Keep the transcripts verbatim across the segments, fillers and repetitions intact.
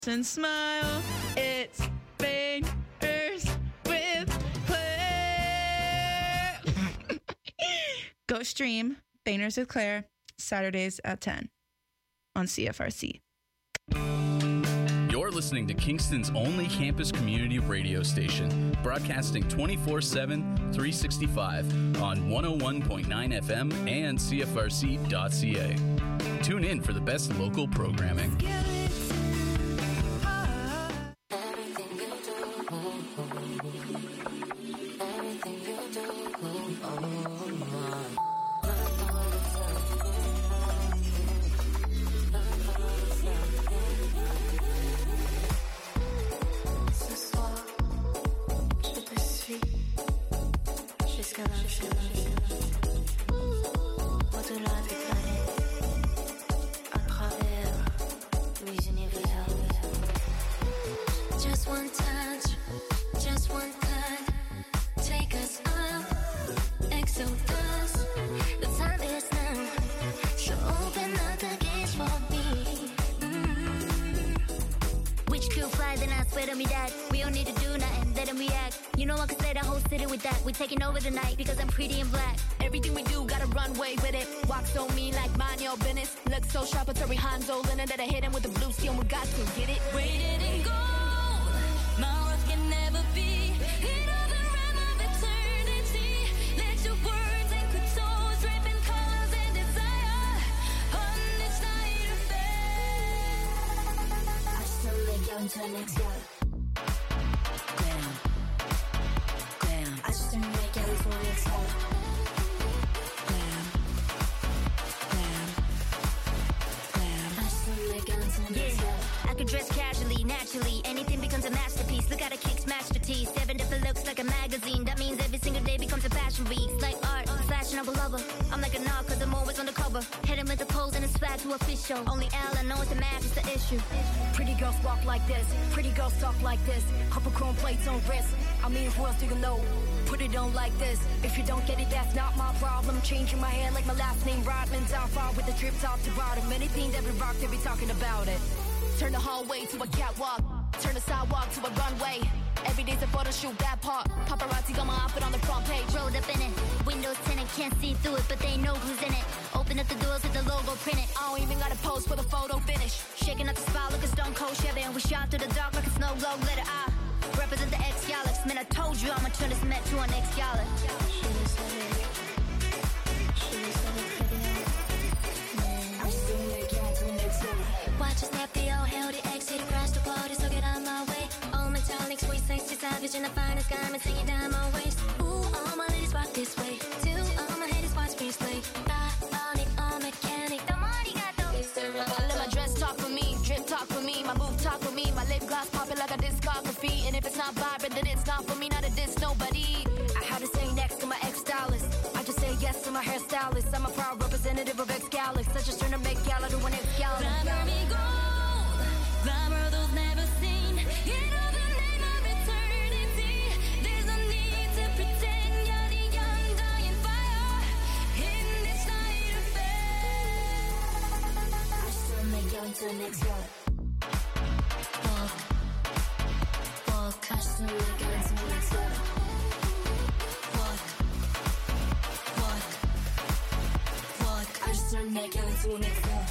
And smile, it's Bangers with Claire. Go stream Bangers with Claire Saturdays at ten on C F R C. You're listening to Kingston's only campus community radio station, broadcasting twenty-four seven, three sixty-five on one oh one point nine F M and C F R C dot C A. Tune in for the best local programming. We taking over the night because I'm pretty and black. Everything we do got a runway with it. Walk so mean like mind your business. Look so sharp, it's a Hanzo linen that I hit him with the blue steel. We got to get it. Weighted in gold, my worth can never be. It all the realm of eternity. Let your words and couture drape in colors and desire. On this night of faith, I still make you into the next year. Dress casually, naturally, anything becomes a masterpiece. Look at a kick smash the teeth. Seven different looks like a magazine. That means every single day becomes a fashion week. Like art, fashionable lover. I'm like a knock cause I'm always on the cover. Hitting with the pose and the swag to official. Only Ella knows the math is the issue. Pretty girls walk like this. Pretty girls talk like this. Couple chrome plates on wrist. I mean, who else do you know? Put it on like this. If you don't get it, that's not my problem. Changing my hair like my last name Rodman. Down far with the drip top to bottom. Anything that we rock, they be talking about it. Turn the hallway to a catwalk. Turn the sidewalk to a runway. Every day's a photo shoot, that part. Paparazzi got my outfit on the front page. Rolled up in it. Windows tinted, can't see through it, but they know who's in it. Open up the doors with the logo printed. I don't even gotta pose for the photo finish. Shaking up the spot like a stone cold Chevy. And we shot through the dark like a snow globe. Let it I represent the X-Galax. Man, I told you I'ma turn this Met to an X-Galax. She was so ready. She was so ready. I still make it to the next level. Watch us snap the old hell, the exit, crash the party, so get out my way. All metallic, sweet, sexy, savage, in the finest garments, hanging down my waist. Ooh, all my ladies rock this way. Two, all my haters watch me slay. Bionic, all mechanic, the money got the I let my dress talk for me, drip talk for me, my move talk for me, my lip gloss popping like a discography. And if it's not vibrant, then it's not for me, not a diss, nobody. I had to say next to my ex-stylist. I just say yes to my hairstylist. I'm a proud representative of X-Galax. I just turn a Met Gala to an X-Gala. Glamour me gold, glamour those never seen. In all the name of eternity, there's no need to pretend you're the young dying fire. In this night of faith, I still make you into the next level. Walk, walk, I still make you into the next level. Walk, walk, walk, I still make you into the next level.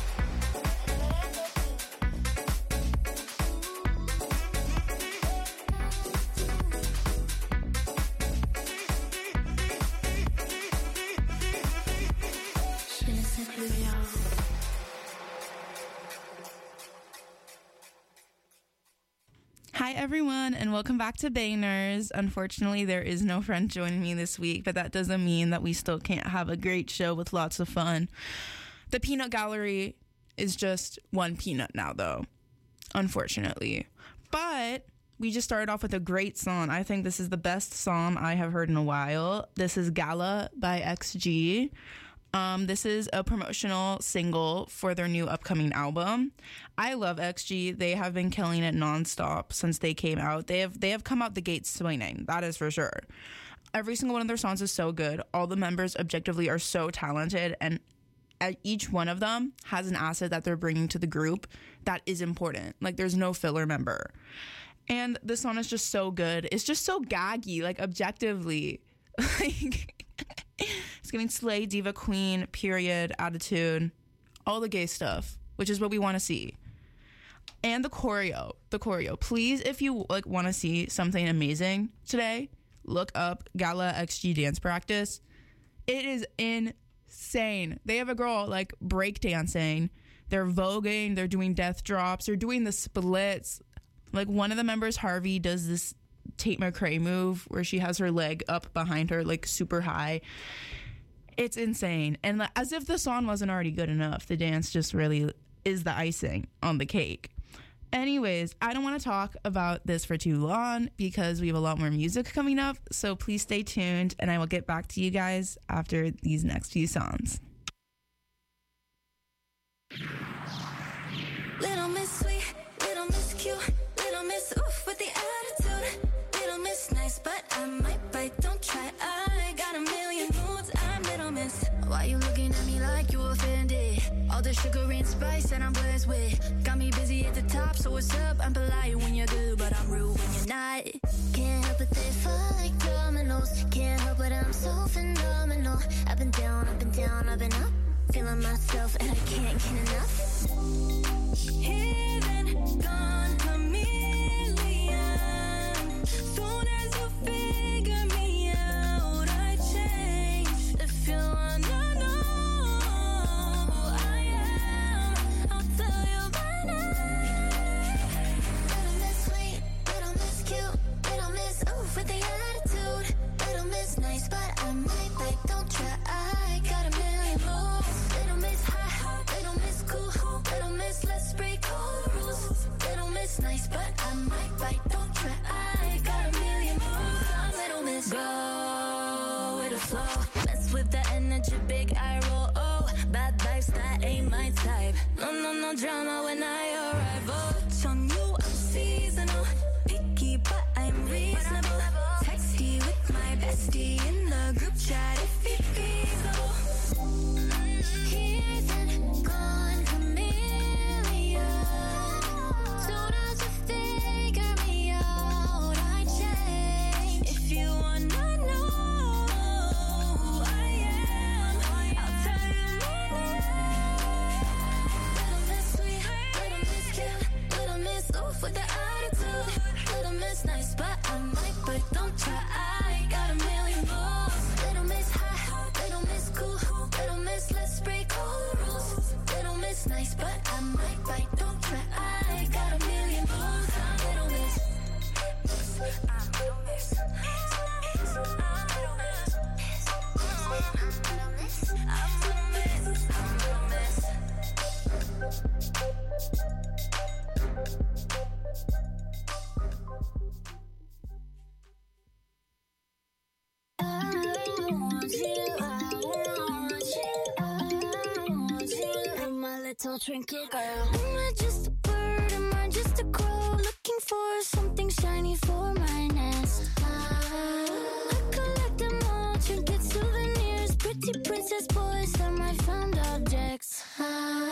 Hi everyone and welcome back to Bangers. Unfortunately, there is no friend joining me this week, but that doesn't mean that we still can't have a great show with lots of fun. The peanut gallery is just one peanut now though, unfortunately. But we just started off with a great song. I think this is the best song I have heard in a while. This is Gala by X G. Um, this is a promotional single for their new upcoming album. I love X G. They have been killing it nonstop since they came out. They have they have come out the gate swinging. That is for sure. Every single one of their songs is so good. All the members objectively are so talented, and each one of them has an asset that they're bringing to the group that is important. Like, there's no filler member. And this song is just so good. It's just so gaggy, like, objectively. Like, it's giving slay, diva, queen, period, attitude, all the gay stuff, which is what we want to see. And the choreo, the choreo. Please, if you like want to see something amazing today, look up Gala X G Dance Practice. It is insane. They have a girl like breakdancing. They're voguing. They're doing death drops. They're doing the splits. Like, one of the members, Harvey, does this Tate McRae move where she has her leg up behind her, like, super high. It's insane. And as if the song wasn't already good enough, the dance just really is the icing on the cake. Anyways, I don't want to talk about this for too long because we have a lot more music coming up. So please stay tuned, and I will get back to you guys after these next few songs. Little Miss Sweet, Little Miss Cute, Little Miss Oof with the attitude. Little Miss Nice, but I might bite, don't try. I got a million moods, I'm Little Miss. Why you looking at me like you offended? All the sugar and spice that I'm blessed with got me busy at the top, so what's up? I'm polite when you're good, but I'm rude when you're not. Can't help it, they fall like dominoes. Can't help it, I'm so phenomenal. Up and down, up and down, up and up. Feeling myself and I can't get enough. Hidden, gone, chameleon. Soon as you figure me out, I change. If you wanna know who I am, I'll tell you by now. Little Miss Sweet, Little Miss Cute, Little Miss Oof with the attitude. Little Miss Nice, but I might bite, don't try. I got a million moves. Little Miss High, Little Miss Cool, Little Miss Let's break all the rules. Little Miss Nice, but I might bite, don't try. I got a million moves. I'm Little Miss. Go with the flow. Mess with the energy, big eye roll. Oh, bad vibes, that ain't my type. No, no, no drama when I arrive. Oh, on you, I'm seasonal. Picky, but I'm reasonable. Texty with my bestie in the group chat if it feasible. Here's and gone, chameleon. Soon as you figure me out, I change. If you wanna know who I am, I'll tell you my name. Little Miss Sweet, Little Miss Cute, Little Miss Oof with the attitude. Little Miss Nice, but I might bite, don't try. I got a million moves. Little Miss High, Little Miss Cool, Little Miss Let's break all the rules. Little Miss Nice, but I might bite, don't try. I got a million moves. I'm Little Miss. I'm Little Miss. I'm Little Miss. I'm Little Miss. I'm Little Miss. I'm Little Miss. I want you, I want you, I want you. I'm a little trinket girl. Am I just a bird? Am I just a crow? Looking for something shiny for my nest. I collect them all, trinket souvenirs. Pretty princess boys are my found objects. I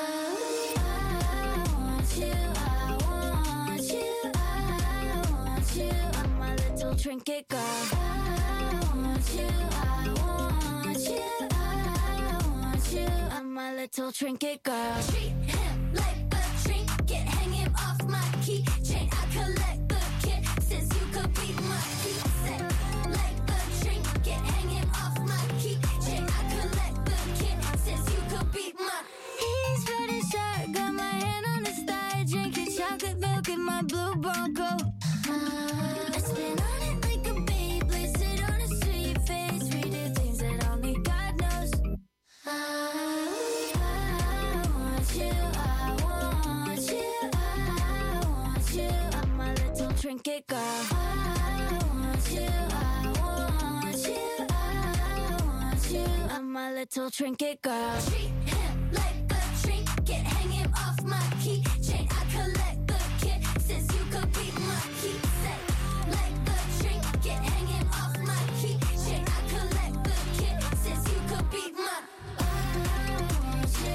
want you, I want you, I want you. I'm a little trinket girl. I want you, I want you, I want you. I'm a little trinket girl. Treat him like a trinket, hang him off my keychain. I collect the kid since you could be my keyset. Like a trinket, hang him off my keychain. I collect the kid since you could be my. He's running sharp, got my hand on his thigh, drinking chocolate milk in my blue Bronco. I spin on it like a babe, place it on his sweet face, read the things that only God knows. I, I want you, I want you, I want you. I'm a little trinket girl. I want you, I want you, I want you. I'm a little trinket girl. Treat him like a trinket, hang him off my keychain. I collect the kid since you could be my keyset. Like a trinket, hang him off my keychain. I collect the kid since you could be my. I want you,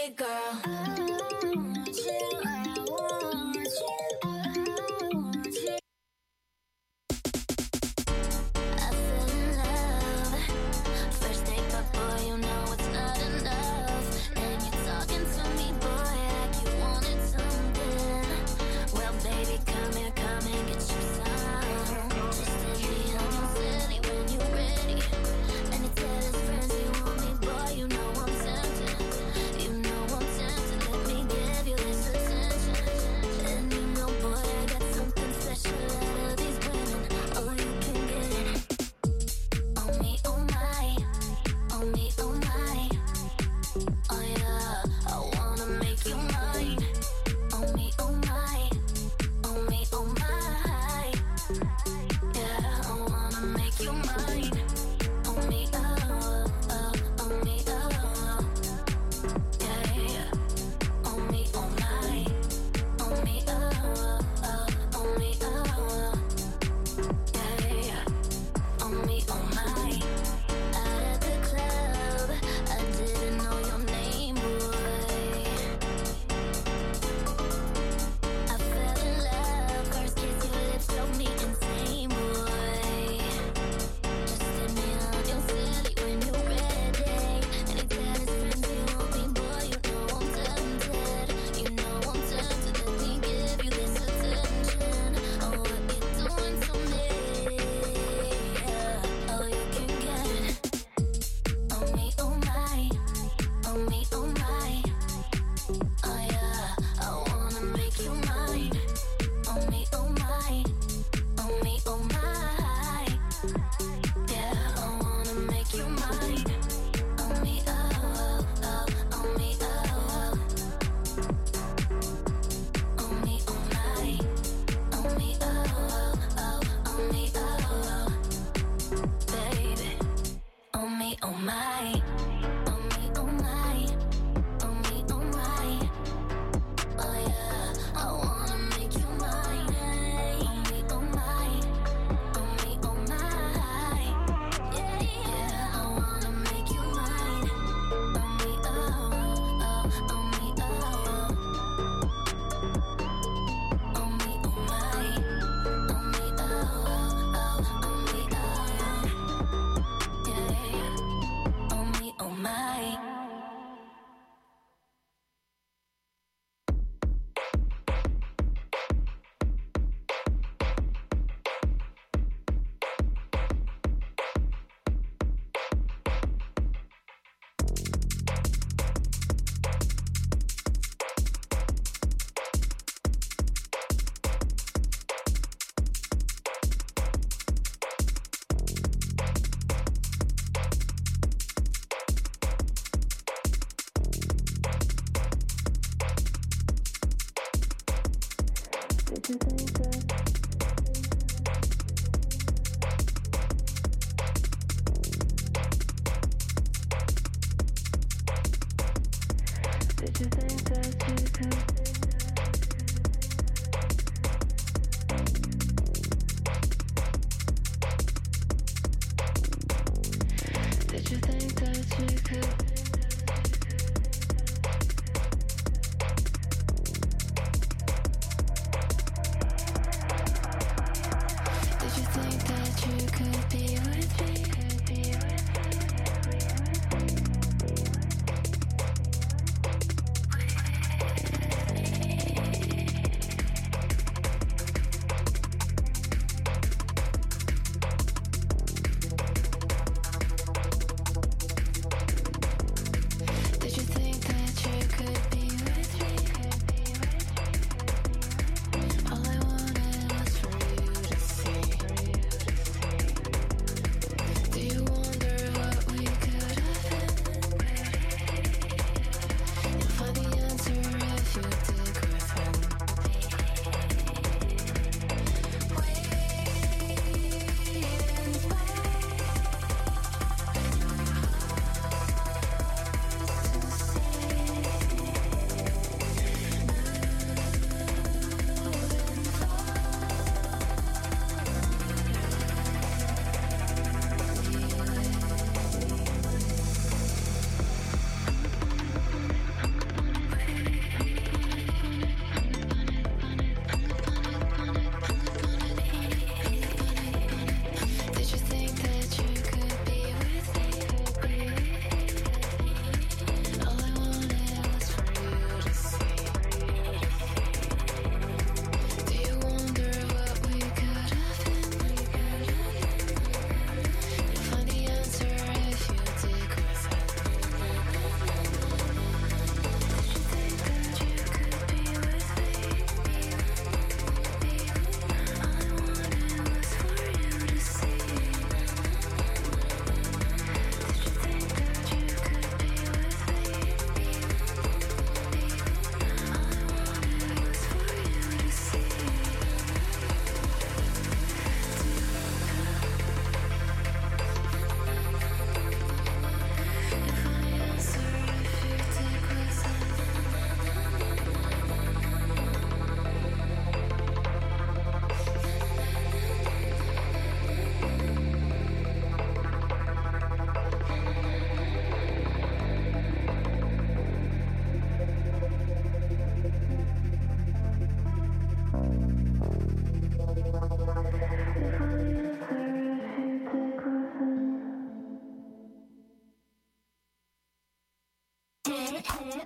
it, girl. I want you, I want you, I want you. I fell in love. First date, but boy, you know it's not enough. And you're talking to me, boy, like you wanted something. Well, baby, come here, come and get your some. Just let me on your silly when you're ready. And you tell his friends you want me, boy, you know I'm tempted. You know I'm tempted, let me give you this attention. And you know, boy, I got something special out of these women. Oh, you can get it. On me, oh my. On me, oh my. Oh yeah, I wanna make you mine. On me, oh my. On me, oh my. Yeah, I wanna make you mine. On me, oh, oh, on me, oh. Yeah, yeah. On me, oh my. On me, oh, oh, on me, oh. Yeah, yeah. On me, oh my. Out at the club, I didn't know your name, boy. I fell in love, first kiss your lips drove me insane, boy. Just let me on your silly when you're ready. And he tell his friends you want me, boy, you know I'm tempted. You know I'm tempted, let me give you this attention. Oh, what you doing to me? Yeah. Oh, you can get it. On me, oh my. On me, oh my. Oh yeah, I wanna make you mine. On me, oh my. On me, oh my. Yeah, I wanna make you mine. On me, oh, oh, on me, oh. On me, oh my. On me, oh, oh, on me, oh. Baby, on me, oh my. On me, oh my. On me, oh my. Oh yeah, I wanna make you mine. On me, oh my. On me, oh my. Yeah, yeah, I wanna make you mine. On me, oh, oh, on me, oh. On me, oh my. On me, oh, oh, on me, oh. Yeah, yeah. On me, oh my.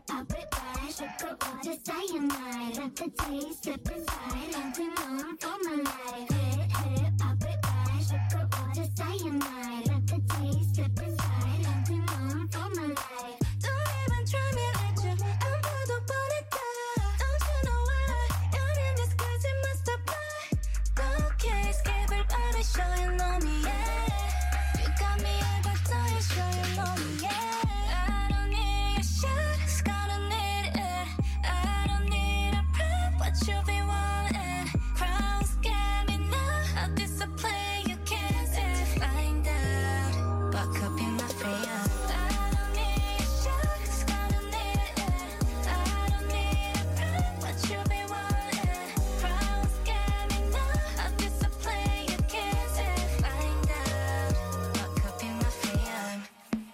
pop it right. Sugar water cyanide. Let the taste slip inside. And we on for my life. Hit it, hit it, pop it right. Sugar water cyanide. Let the taste slip inside. And we on for my life. Don't even try me like you. I'm about to put it down. Don't you know why? You're in disguise, it must apply. Okay, everybody showing on me, yeah. You got me, I got time, showing on me, yeah. I don't need a shot, it's gonna need it. I don't need a prep, what you be wanting. Crowns get me now, I'll display, you can't see. Find out, but could be my friend. I don't need a shot, it's gonna need it. I don't need a prep, what you be wanting. Crowns get me now, I'll display, you can't see. Find out, but could be my friend.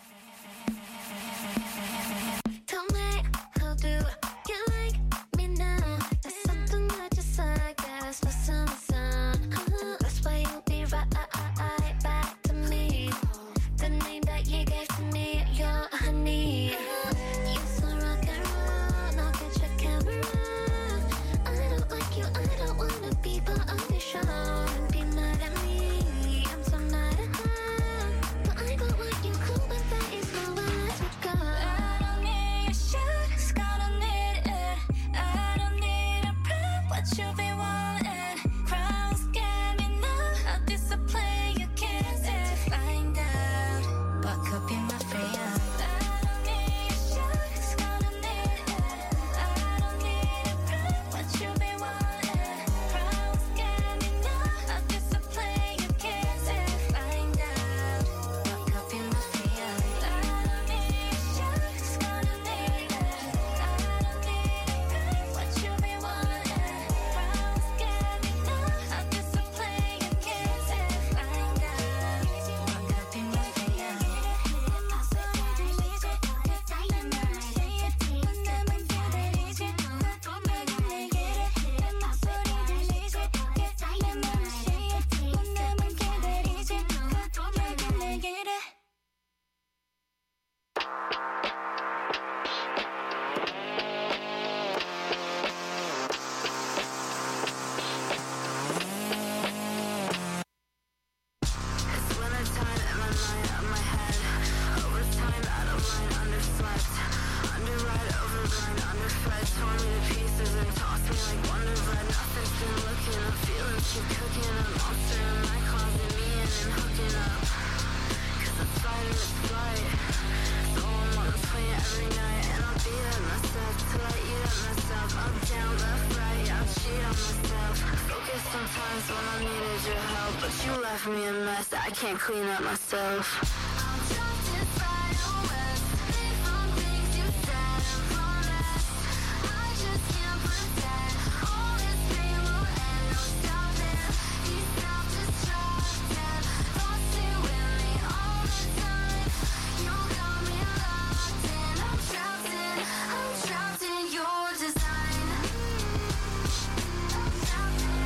Tell me, how do you like me now? There's something that just like that's for some sun. Uh, that's why you'll be right back to me. The name that you gave to me, your honey. You so rock and roll, now get your camera. I don't like you, I don't wanna be part of the show. Don't be mad at me, I'm so mad at them. But I don't like you, cool, but that is not where I would go. I don't need a shot, it's gonna need it. I don't need a prep, what you be wanting. Crowns get me now, I'll display, you can't see. Find out, but could be my friend. I don't need a shot, it's gonna need it. I don't need a prep, what you be wanting. Crowns get me now, I'll display, you can't see. Find out, but could be my friend. I don't need a shot, it's gonna need it. I don't need a prep, what you be wanting. Crowns get me now, I'll display, you can't see. Find out, but could be my friend. It's wintertime and my mind on my head. Overtime, out of line, underslept. Underride, overrun, underfed. Tore me to pieces and tossed me like Wonder Bread. Nothing's been looking up, feelings keep cooking. A monster in my closet, me in and hooking up. Cause it's fight or it's flight. So I'm on the plane every night. And I'll beat up myself till I eat up myself. Up, down, left, right, I'll cheat on myself. Focus sometimes when I needed your help. But you left me a mess, I can't clean up myself. I'm trapped inside a web. Live on things you said and promised. I just can't pretend. All this pain will end, no stopping. These self-destructive thoughts stay with me all the time. You got me locked in. I'm trapped in, I'm trapped in your design. I'm trapped in.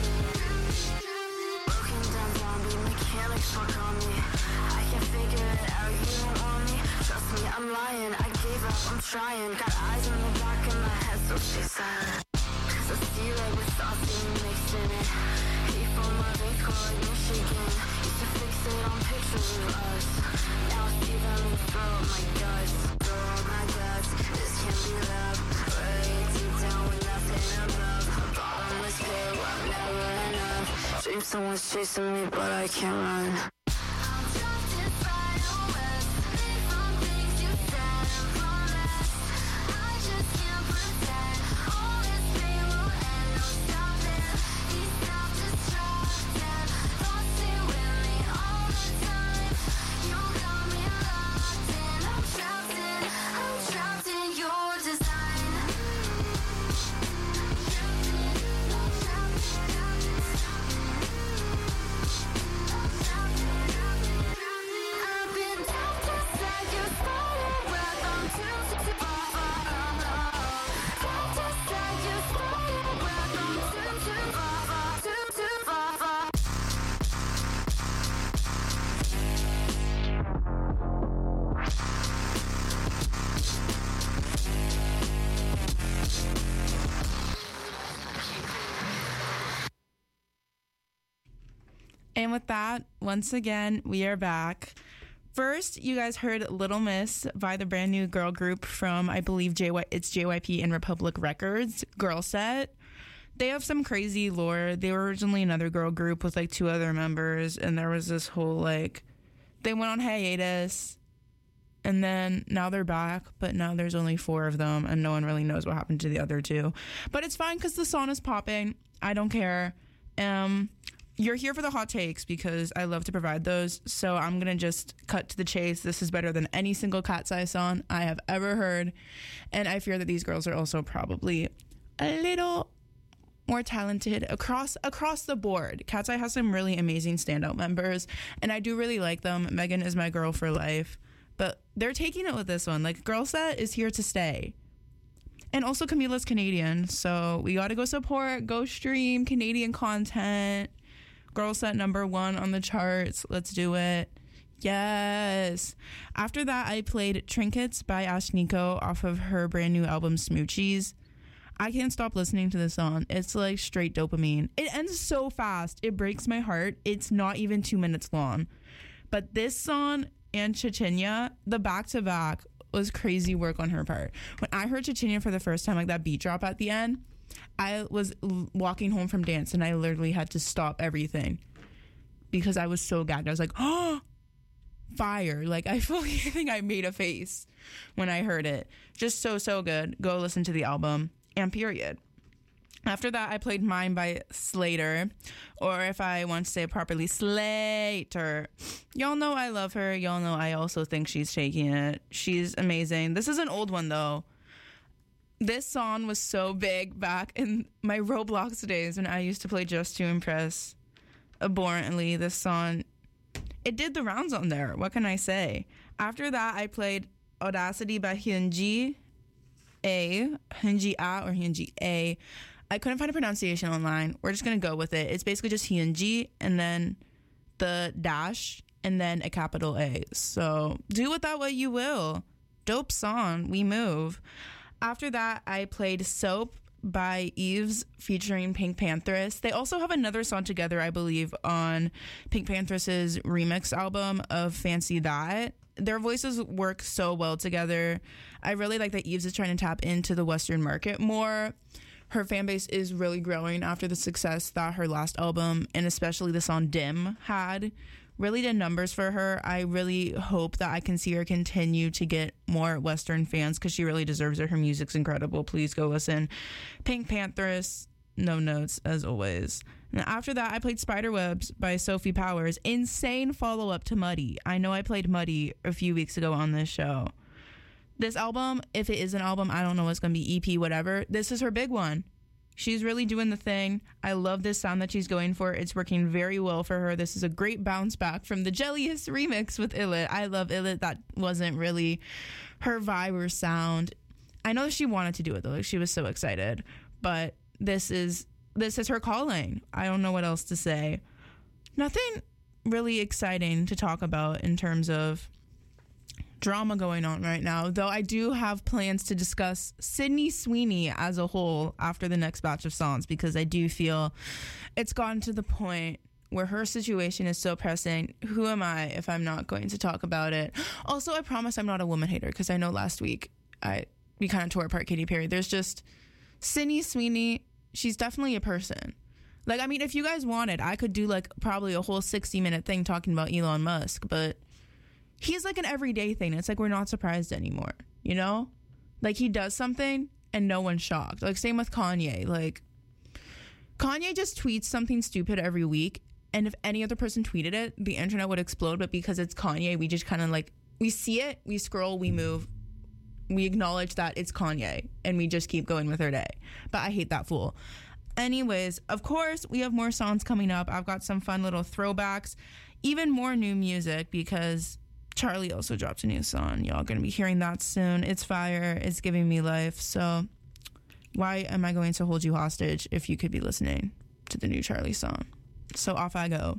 Broken down zombie mechanics fuck on me. I can't figure it out, you don't want me. Trust me, I'm lying, I gave up, I'm trying. Got eyes in the back of my head, so stay silent. Cause I see red with saucy mixed in it. Hate from my veins, call like Michigan. Used to fixate on pictures of us. Now I see them and throw up my guts. Throw up my guts, this can't be love. Way deep down with nothing above. A bottomless pit, I'm never enough. Dream someone's chasing me, but I can't run. I'm trapped inside a web. Live on things you said and promised. I just can't pretend. All this pain will end, no stopping. These self-destructive thoughts stay with me all the time. You got me locked in. I'm trapped in, I'm trapped in your design. I'm trapped in, I'm trapped in. And with that, once again, we are back. First, you guys heard Little Miss by the brand new girl group from, I believe, J Y, it's J Y P and Republic Records, Girl Set. They have some crazy lore. They were originally another girl group with like two other members, and there was this whole like, they went on hiatus, and then now they're back, but now there's only four of them, and no one really knows what happened to the other two. But it's fine because the song is popping. I don't care. Um... You're here for the hot takes because I love to provide those. So I'm going to just cut to the chase. This is better than any single Cat's Eye song I have ever heard. And I fear that these girls are also probably a little more talented across across the board. Cat's Eye has some really amazing standout members, and I do really like them. Megan is my girl for life. But they're taking it with this one. Like, Girl Set is here to stay. And also Camila's Canadian. So we got to go support, go stream Canadian content. Girl Set number one on the charts. Let's do it. Yes. After that, I played Trinkets by Ashniko off of her brand new album Smoochies. I can't stop listening to this song. It's like straight dopamine. It ends so fast. It breaks my heart. It's not even two minutes long. But this song and Chechenya, the back-to-back, was crazy work on her part. When I heard Chechenya for the first time, like that beat drop at the end, I was l- walking home from dance and I literally had to stop everything because I was so gagged. I was like, oh, fire. Like, I fully think I made a face when I heard it. Just so, so good. Go listen to the album, and period. After that, I played Mine by Slater, or if I want to say it properly, Slater. Y'all know I love her. Y'all know I also think she's shaking it. She's amazing. This is an old one, though. This song was so big back in my Roblox days when I used to play Just to Impress. Abhorrently, this song, it did the rounds on there. What can I say? After that, I played Audacity by Hyunji A. Hyunji A or Hyunji A. I couldn't find a pronunciation online. We're just going to go with it. It's basically just Hyunji and then the dash and then a capital A. So do with that what you will. Dope song. We move. After that, I played Soap by Eves featuring Pink Pantheress. They also have another song together, I believe, on Pink Pantheress's remix album of Fancy That. Their voices work so well together. I really like that Eves is trying to tap into the Western market more. Her fan base is really growing after the success that her last album, and especially the song Dim, had. Really did numbers for her. I really hope that I can see her continue to get more Western fans because she really deserves it. Her music's incredible. Please go listen. Pink Pantheress, no notes as always. And after that, I played Spiderwebs by Sophie Powers. Insane follow-up to Muddy. I know I played Muddy a few weeks ago on this show. This album, if it is an album, I don't know what's going to be, E P, whatever. This is her big one. She's really doing the thing. I love this sound that she's going for. It's working very well for her. This is a great bounce back from the Jelliest remix with Illit. I love Illit. That wasn't really her vibe or sound. I know she wanted to do it though. She was so excited. But this is this is her calling. I don't know what else to say. Nothing really exciting to talk about in terms of drama going on right now, though I do have plans to discuss Sydney Sweeney as a whole after the next batch of songs, because I do feel it's gotten to the point where her situation is so pressing. Who am I if I'm not going to talk about it? Also, I promise I'm not a woman hater, because I know last week I we kind of tore apart Katy Perry. There's just Sydney Sweeney. She's definitely a person. Like, I mean, if you guys wanted, I could do like probably a whole sixty minute thing talking about Elon Musk, but he's like an everyday thing. It's like we're not surprised anymore, you know? Like, he does something and no one's shocked. Like, same with Kanye. Like, Kanye just tweets something stupid every week, and if any other person tweeted it, the internet would explode. But because it's Kanye, we just kind of like, we see it, we scroll, we move, we acknowledge that it's Kanye, and we just keep going with our day. But I hate that fool. Anyways, of course, we have more songs coming up. I've got some fun little throwbacks, even more new music, because Charlie also dropped a new song. Y'all gonna be hearing that soon. It's fire. It's giving me life. So why am I going to hold you hostage if you could be listening to the new Charlie song? So off I go.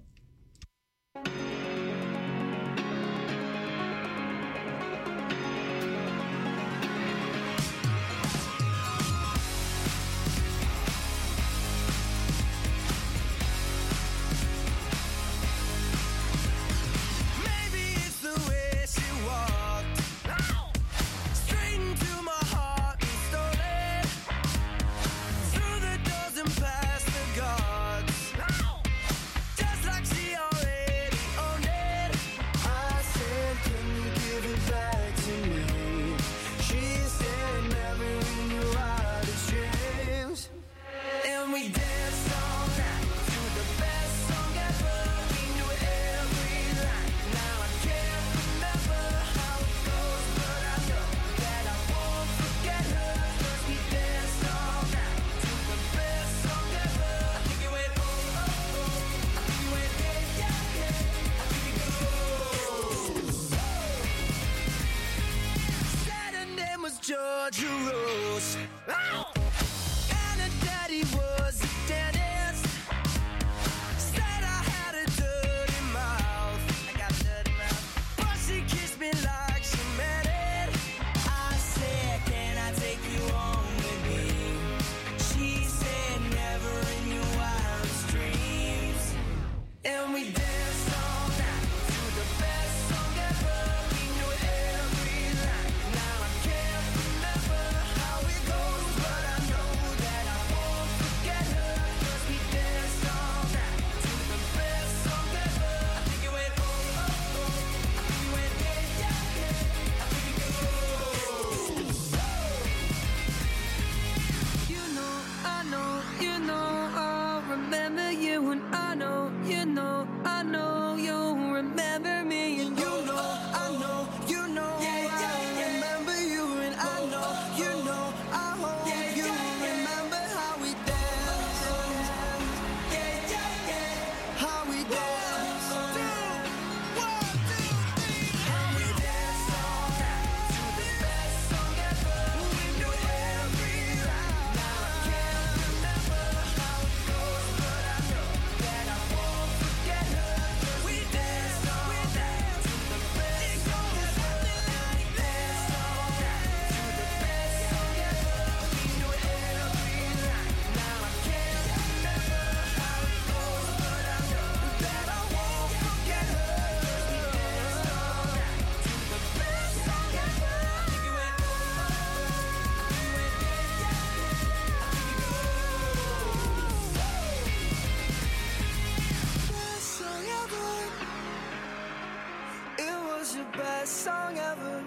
was your best song ever.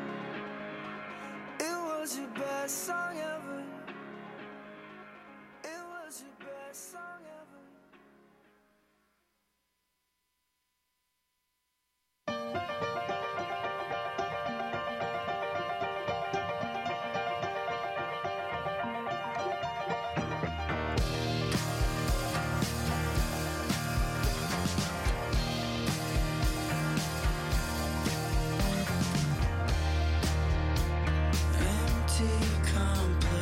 It was your best song ever. It was your best song ever. Empty company.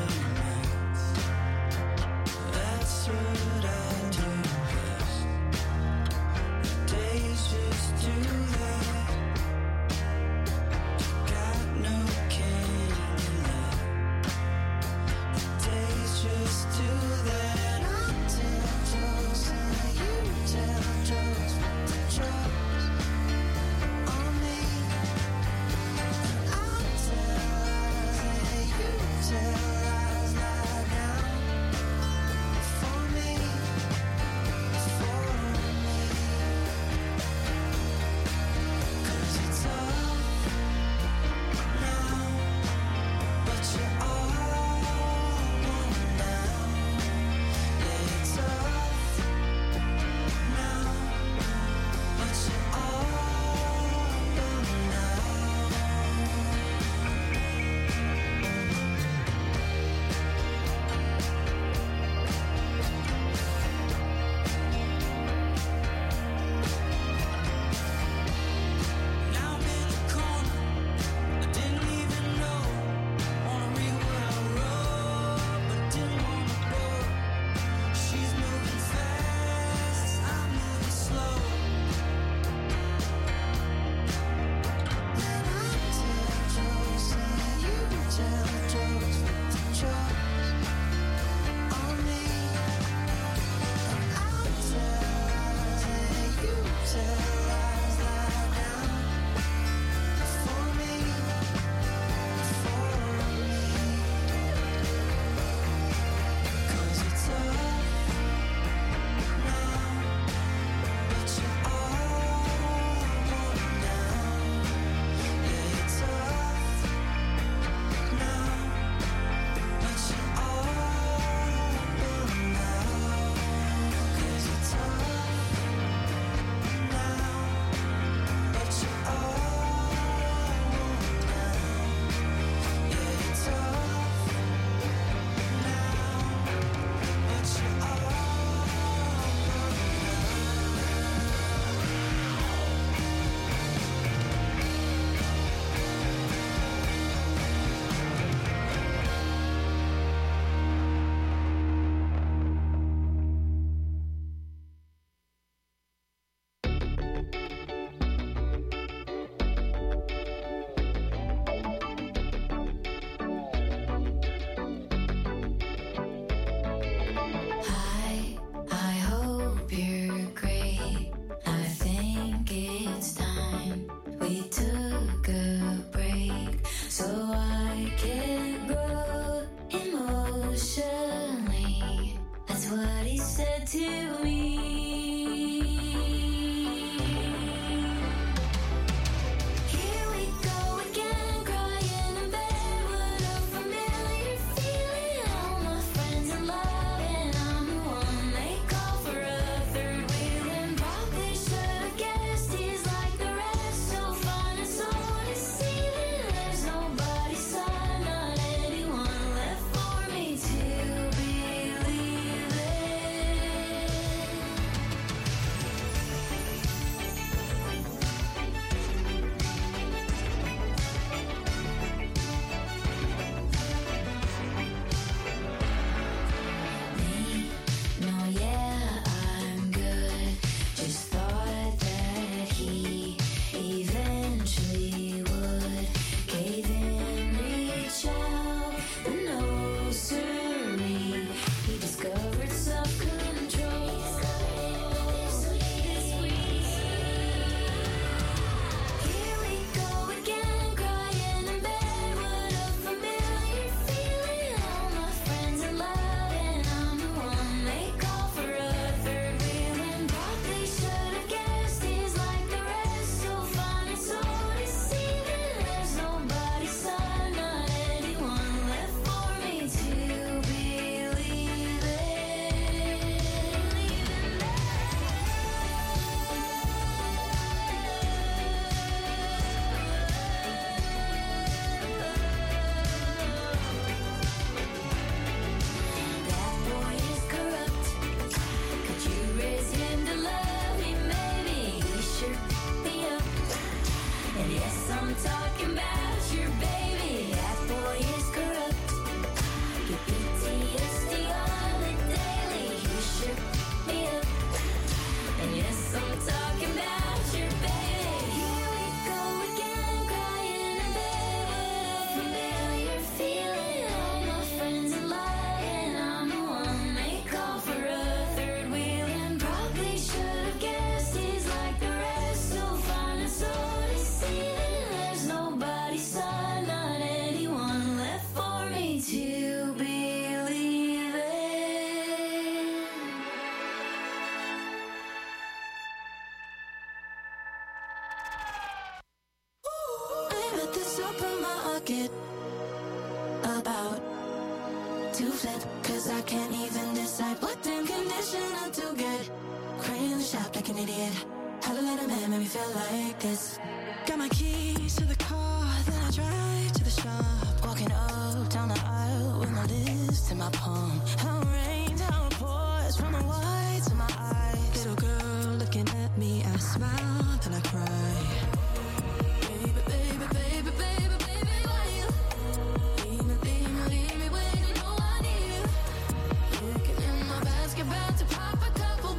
market about to flip, cause I can't even decide what damn condition not to get. Crying in the shop like an idiot. How to let a man make me feel like this. Got my keys to the car, then I drive to the shop. Walking up, down the aisle with my list in my palm. How it rains, how it pours, from my whites to my eyes. Little girl looking at me, I smile, then I cry. Baby, baby, baby, baby, baby, why you leave me, leave me, leave me when you know I need you? Looking in my basket, about to pop a couple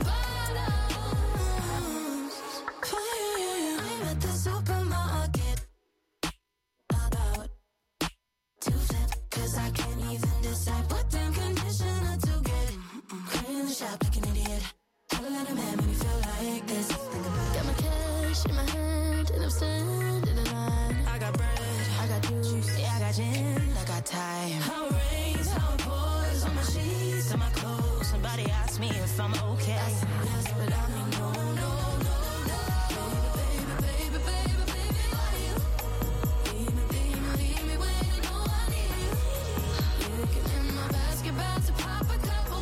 bottles for you. I'm at the supermarket about to flip, cause I can't even decide what damn condition not to get. Crying in the shop like an idiot. How to let a man make me feel like this. Got my cash in my hand and I'm standing in line. I got bread, I got juice, yeah I got gin, I got time. How it rains, how it pours on my sheets and my clothes. Somebody asked me if I'm okay. I said yes, but I mean no, no, no, no. Baby, baby, baby, baby, why you leave me, leave me, leave me when you know I need you? Looking in my basket, about to pop a couple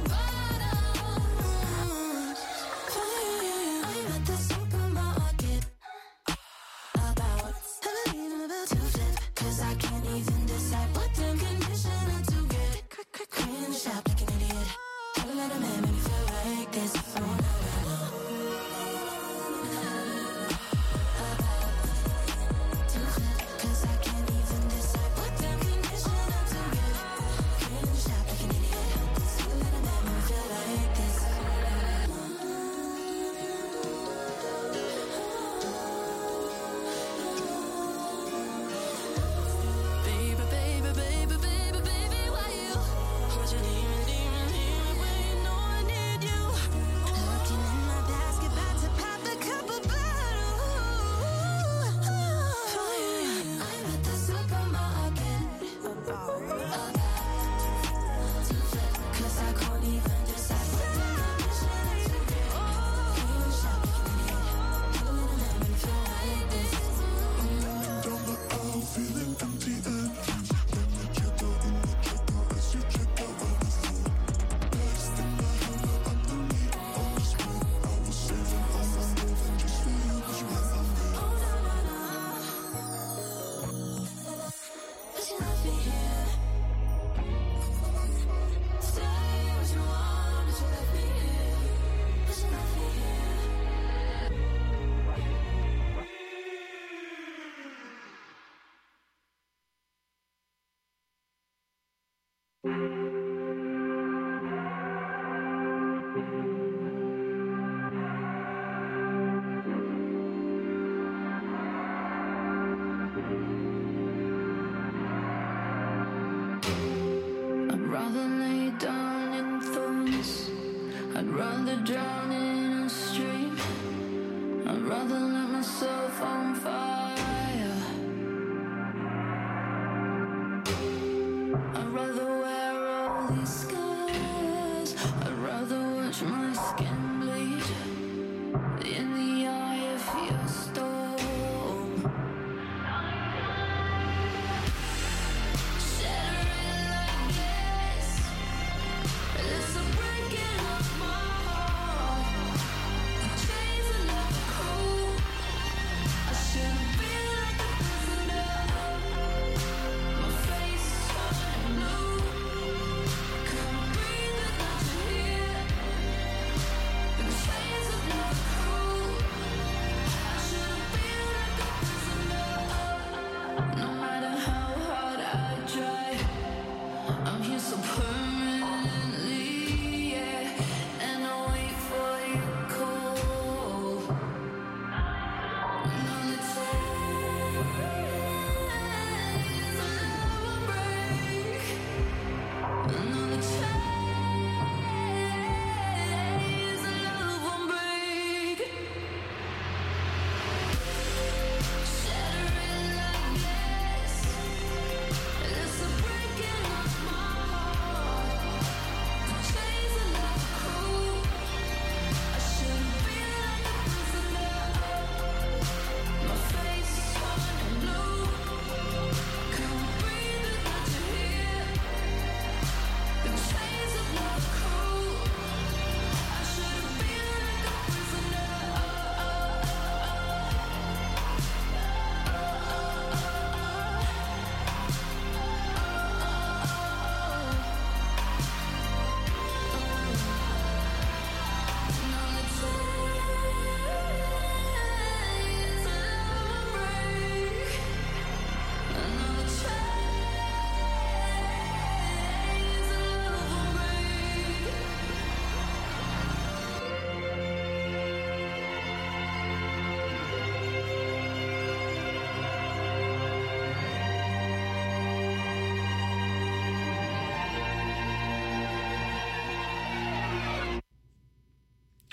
bottles for you. I'm at the supermarket about to flip, cause I can't even decide what damn condition not to get. Crying in the shop like an idiot. How to let a man make me feel like this. Oh, no, no, no. About to flip, cause I can't even decide what damn condition not to get. Crying in the shop like an idiot. How to let a man make me feel like this. Baby, baby, baby, baby, baby, why you? Would you leave me, leave me, leave me when you know I need you? Looking in my basket, about to pop a couple bottles for you. I'm at the supermarket about to flip, cause I can't even decide what damn condition not to get. Crying in the shop like an idiot. How to let a man make me feel like this. Down the aisle, feeling empty and used. Then I check out in the checkout as you check out of the food. Next thing I have her underneath on the screen. I was saving all my moving just for you, cause you went on me. Oh, no, no, no. But you left me here. Say what you want, but you left me here. But you left me here. I'd rather lay down in thorns. I'd rather drown in a stream. I'd rather let myself on fire. I'd rather wear all these scars. I'd rather watch my skin bleed in the eye of your storm. Shattering like this, it's a breaking of my heart. Chains are like a cold. I shouldn't be like a prisoner. My face is turning blue. Can't breathe without you here.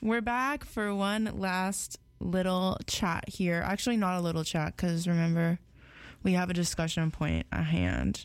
We're back for one last little chat here. Actually, not a little chat, because remember, we have a discussion point at hand.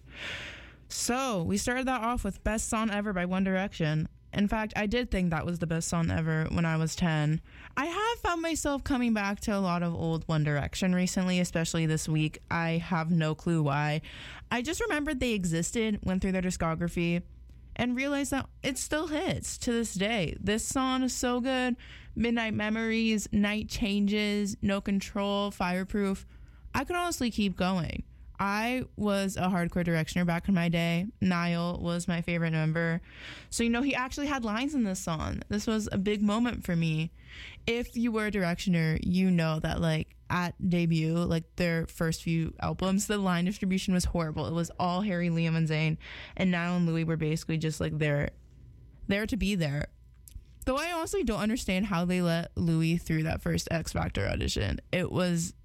So, we started that off with Best Song Ever by One Direction. In fact, I did think that was the best song ever when I was ten. I have found myself coming back to a lot of old One Direction recently, especially this week. I have no clue why. I just remembered they existed, went through their discography, and realized that it still hits to this day. This song is so good. Midnight Memories, Night Changes, No Control, Fireproof. I could honestly keep going. I was a hardcore Directioner back in my day. Niall was my favorite member. So, you know, he actually had lines in this song. This was a big moment for me. If you were a Directioner, you know that, like, at debut, like, their first few albums, the line distribution was horrible. It was all Harry, Liam, and Zayn. And Niall and Louis were basically just, like, there, there to be there. Though I honestly don't understand how they let Louis through that first X Factor audition. It was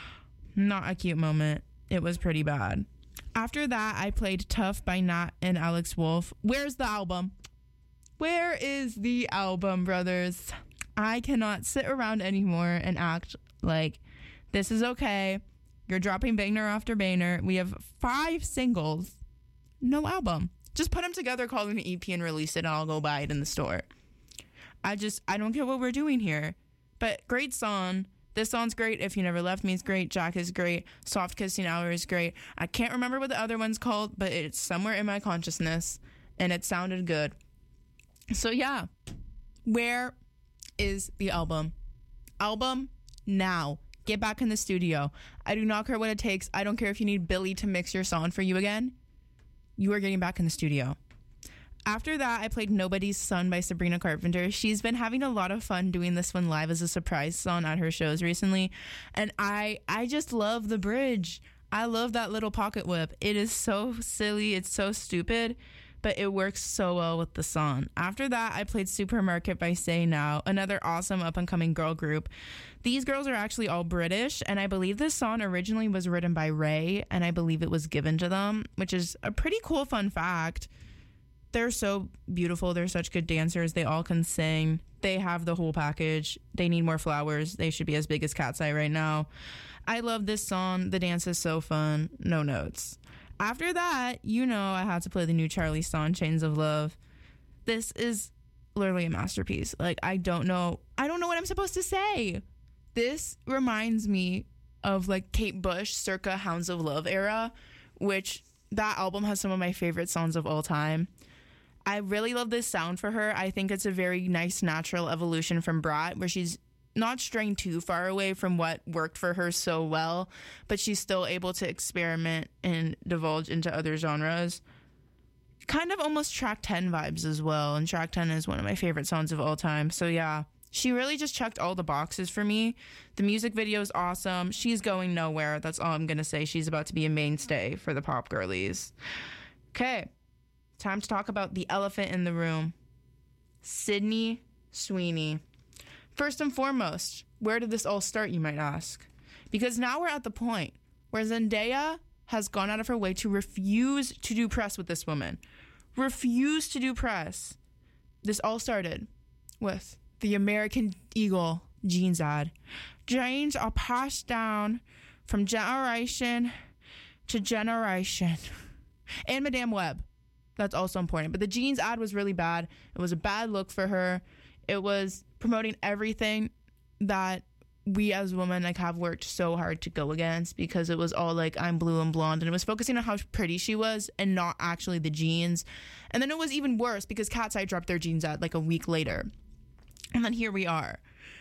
not a cute moment. It was pretty bad. After that, I played Tough by Nat and Alex Wolf. Where's the album? Where is the album, brothers? I cannot sit around anymore and act like this is okay. You're dropping banger after banger. We have five singles. No album. Just put them together, call it an E P, and release it, and I'll go buy it in the store. I just, I don't get what we're doing here. But great song. This song's great. If You Never Left Me is great. Jack is great. Soft Kissing Hour is great. I can't remember what the other one's called, but it's somewhere in my consciousness, and it sounded good. So yeah, where is the album? Album now. Get back in the studio. I do not care what it takes. I don't care if you need Billy to mix your song for you again. You are getting back in the studio. After that, I played Nobody's Son by Sabrina Carpenter. She's been having a lot of fun doing this one live as a surprise song at her shows recently. And I I just love the bridge. I love that little pocket whip. It is so silly. It's so stupid. But it works so well with the song. After that, I played Supermarket by Say Now, another awesome up-and-coming girl group. These girls are actually all British, and I believe this song originally was written by Ray, and I believe it was given to them, which is a pretty cool fun fact. They're so beautiful. They're such good dancers. They all can sing. They have the whole package. They need more flowers. They should be as big as Cat's Eye right now. I love this song. The dance is so fun. No notes. After that, you know I had to play the new Charlie song, Chains of Love. This is literally a masterpiece. Like, I don't know. I don't know what I'm supposed to say. This reminds me of, like, Kate Bush circa Hounds of Love era, which that album has some of my favorite songs of all time. I really love this sound for her. I think it's a very nice natural evolution from Brat, where she's not straying too far away from what worked for her so well, but she's still able to experiment and divulge into other genres. Kind of almost Track ten vibes as well, and Track ten is one of my favorite songs of all time. So yeah, she really just checked all the boxes for me. The music video is awesome. She's going nowhere. That's all I'm going to say. She's about to be a mainstay for the pop girlies. Okay. Time to talk about the elephant in the room. Sydney Sweeney. First and foremost, where did this all start, you might ask? Because now we're at the point where Zendaya has gone out of her way to refuse to do press with this woman. Refuse to do press. This all started with the American Eagle jeans ad. Jeans are passed down from generation to generation. And Madame Web. That's also important. But the jeans ad was really bad. It was a bad look for her. It was promoting everything that we as women like have worked so hard to go against, because it was all like, I'm blue and blonde, and it was focusing on how pretty she was and not actually the jeans. And then it was even worse because Cat's Eye dropped their jeans ad like a week later. And then here we are.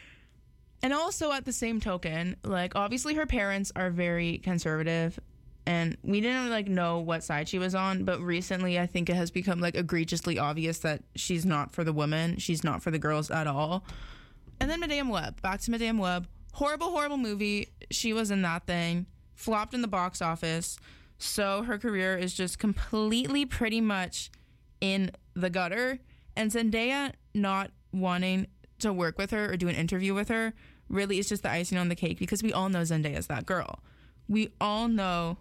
And also at the same token, like, obviously her parents are very conservative, and we didn't like know what side she was on, but recently I think it has become like egregiously obvious that she's not for the women. She's not for the girls at all. And then Madame Web. Back to Madame Web. Horrible, horrible movie. She was in that thing. Flopped in the box office. So her career is just completely pretty much in the gutter. And Zendaya not wanting to work with her or do an interview with her really is just the icing on the cake, because we all know Zendaya is that girl. We all know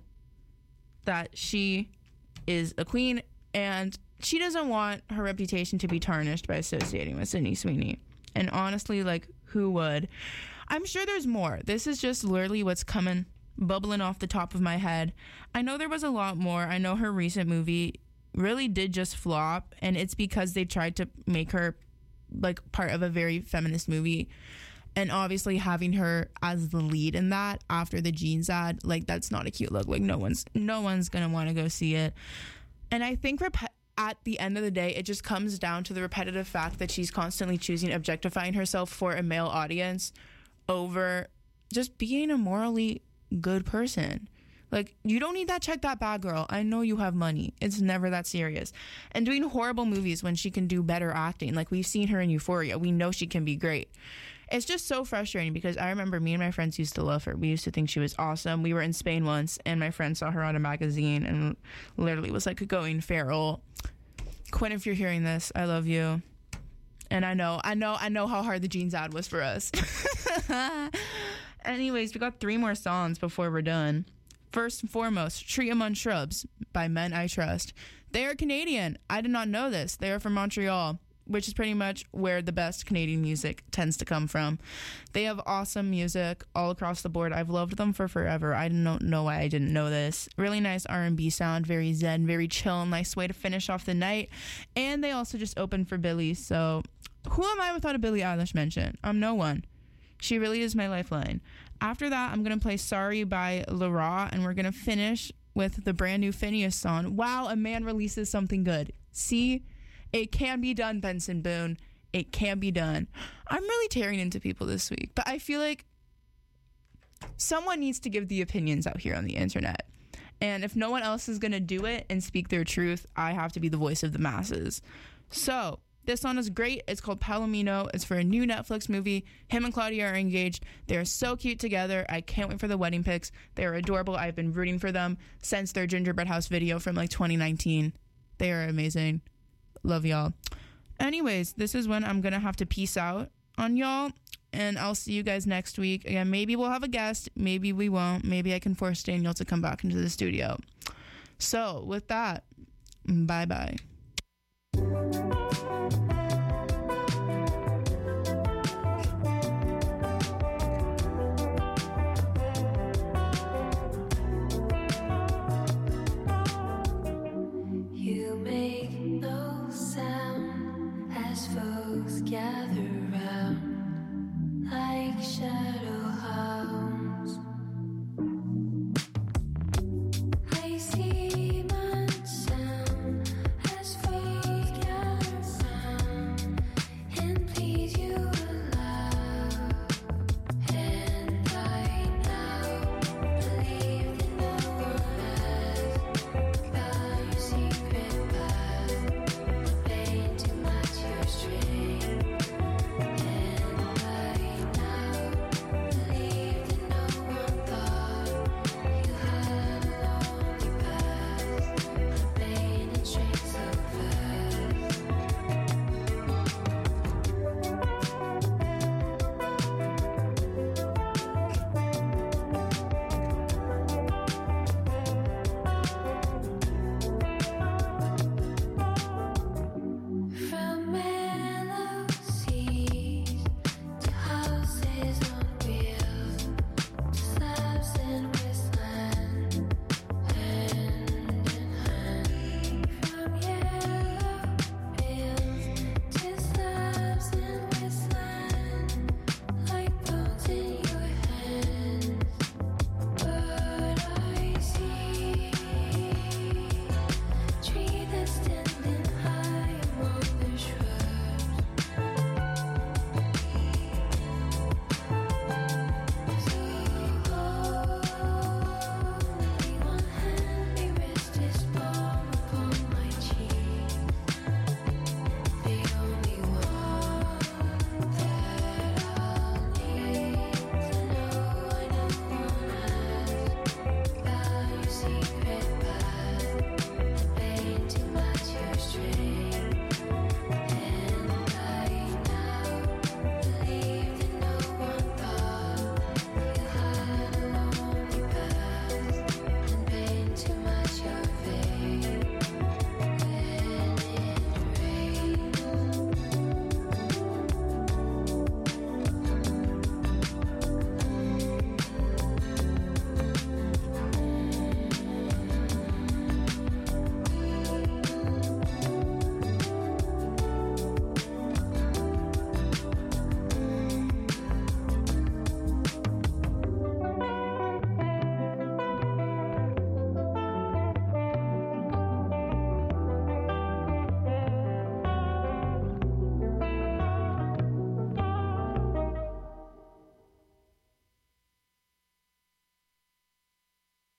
that she is a queen, and she doesn't want her reputation to be tarnished by associating with Sydney Sweeney. And honestly, like, who would? I'm sure there's more. This is just literally what's coming, bubbling off the top of my head. I know there was a lot more. I know her recent movie really did just flop, and it's because they tried to make her like part of a very feminist movie, and obviously having her as the lead in that after the jeans ad, like, that's not a cute look. Like, no one's no one's gonna want to go see it. And I think rep- at the end of the day, it just comes down to the repetitive fact that she's constantly choosing objectifying herself for a male audience over just being a morally good person. Like, you don't need that check that bag, girl. I know you have money. It's never that serious. And doing horrible movies when she can do better acting. Like, we've seen her in Euphoria. We know she can be great. It's just so frustrating because I remember me and my friends used to love her. We used to think she was awesome. We were in Spain once, and my friend saw her on a magazine and literally was like going feral. Quinn, if you're hearing this, I love you. And I know, I know, I know how hard the jeans ad was for us. Anyways, we got three more songs before we're done. First and foremost, Tree Among Shrubs by Men I Trust. They are Canadian. I did not know this. They are from Montreal, which is pretty much where the best Canadian music tends to come from. They have awesome music all across the board. I've loved them for forever. I don't know why I didn't know this. Really nice R and B sound, very zen, very chill, nice way to finish off the night. And they also just opened for Billie, so who am I without a Billie Eilish mention? I'm no one. She really is my lifeline. After that, I'm going to play Sorry by Lara, and we're going to finish with the brand new Phineas song. Wow, a man releases something good. See? It can be done, Benson Boone. It can be done. I'm really tearing into people this week, but I feel like someone needs to give the opinions out here on the internet. And if no one else is going to do it and speak their truth, I have to be the voice of the masses. So, this song is great. It's called Palomino. It's for a new Netflix movie. Him and Claudia are engaged. They're so cute together. I can't wait for the wedding pics. They're adorable. I've been rooting for them since their Gingerbread House video from like twenty nineteen. They are amazing. Love y'all. Anyways, this is when I'm going to have to peace out on y'all. And I'll see you guys next week. Again, maybe we'll have a guest. Maybe we won't. Maybe I can force Daniel to come back into the studio. So with that, bye-bye. You make no sound as folks gather round like shadow hounds. I see my sound as folks gather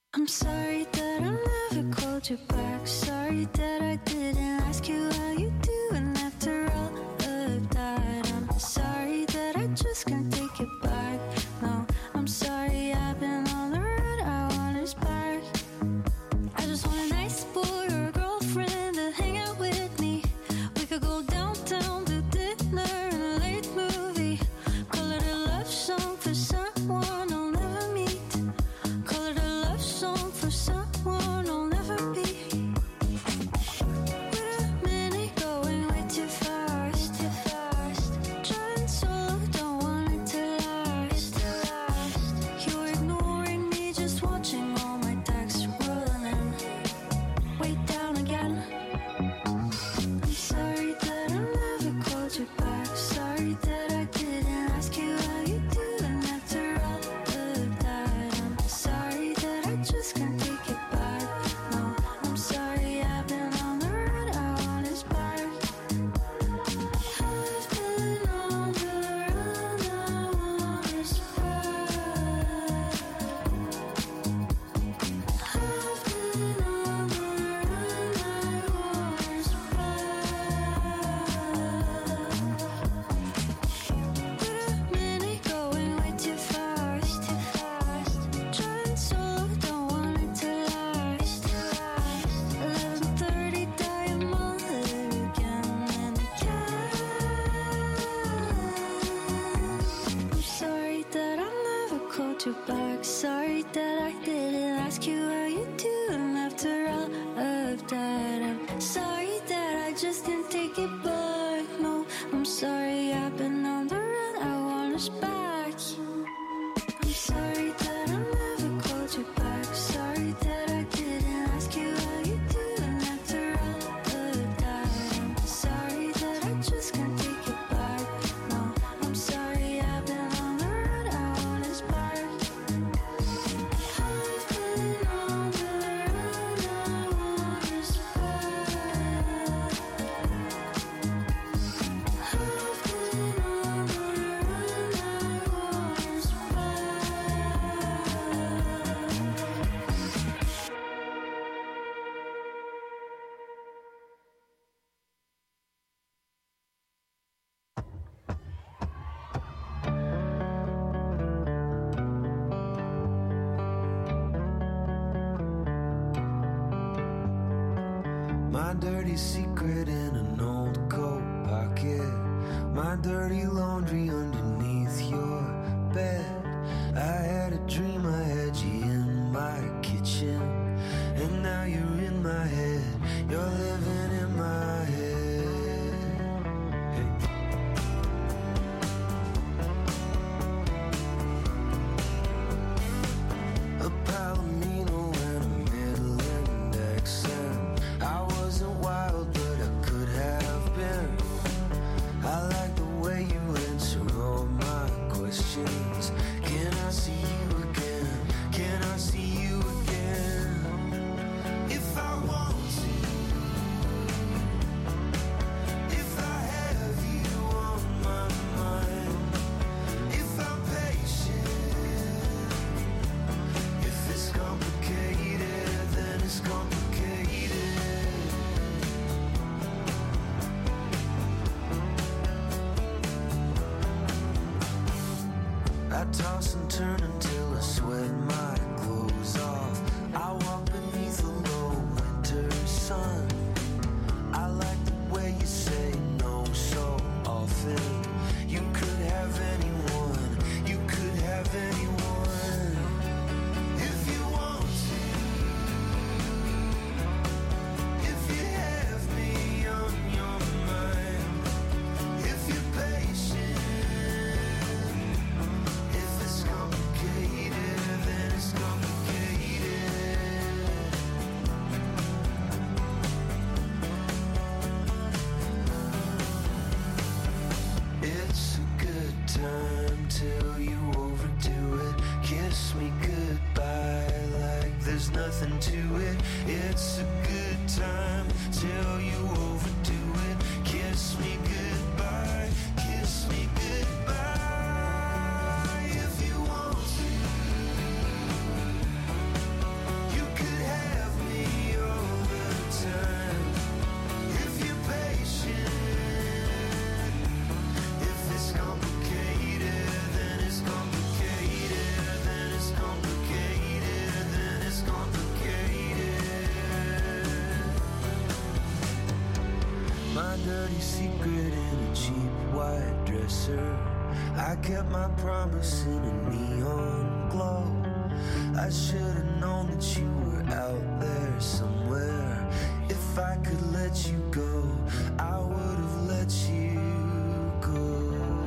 I'm sorry that I never called you back. Sorry that I didn't ask you how you doing after all of that. I'm sorry that I just can't take it back. No, I'm sorry I've been on the run. I want us back. I just want a nice boy or a girlfriend to hang out with me. We could go downtown to dinner and a late movie. Call it a love song for someone I'll never meet. Call it a love song for someone I'll never be. Wait a minute, going way too fast, too fast. Trying solo, don't want it to last, to last. You're ignoring me, just watching all my texts rolling in. Way down again. I'm sorry that I never called you back. Sorry that I didn't ask you how you doing after all of that. I'm sorry that I just can't take it back. No, I'm sorry I've been on the run. I want us back. I've been on the run. I want us back. I've been on the run. I want us back. Wait a minute, going way too fast, too fast. Trying solo, don't want it to last, to last. eleven thirty, diamond again and again. I'm sorry that I never called you back. Sorry that I didn't ask you how you doing after all of that. I'm sorry that I just can't take it back. No, I'm sorry I've been on the run. I want us back. I'm sorry that I never called you back. Sorry that I didn't ask you how you doing after all of that. I'm sorry that I just can't take it back. No, I'm sorry I've been on the run. I want us back. I've been on the run. I want us back. I've been on the run. I want us back. My dirty secret in an old coat pocket. My dirty laundry underneath your bed. I had a dream I had you in my kitchen. And now you're in my head. You're living in my head. Hey. A palomino and a Midland accent. I wasn't wild, but I could have been. I like the way you answer all my questions. Can I see you again? Can I see you again? If I want to, if I have you on my mind, if I'm patient, if it's complicated, then it's complicated. I toss and turn until I sweat my clothes off. I walk beneath a low winter sun. I like the way you say no so often. You could have anyone, you could have anyone. If you want to, if you have me on your mind, if you're patient. If it's complicated, then it's complicated. It's a good time till you overdo it. Kiss me goodbye like there's nothing to it. It's a good time till you overdo it. Kiss me goodbye, kiss me goodbye. If you want to, dirty secret in a cheap white dresser. I kept my promise in a neon glow. I should have known that you were out there somewhere. If I could let you go, I would have let you go.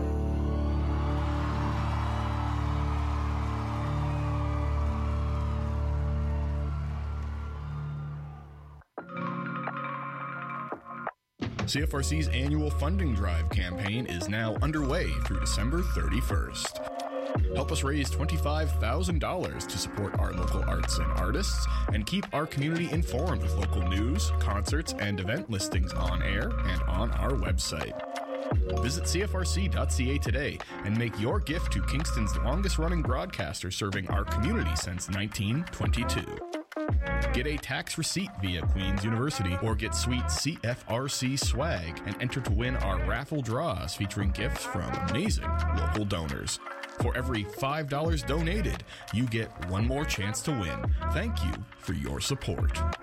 C F R C's annual funding drive campaign is now underway through December thirty-first. Help us raise twenty-five thousand dollars to support our local arts and artists and keep our community informed with local news, concerts, and event listings on air and on our website. Visit C F R C dot C A today and make your gift to Kingston's longest-running broadcaster serving our community since nineteen twenty-two. Get a tax receipt via Queen's University or get sweet C F R C swag and enter to win our raffle draws featuring gifts from amazing local donors. For every five dollars donated, you get one more chance to win. Thank you for your support.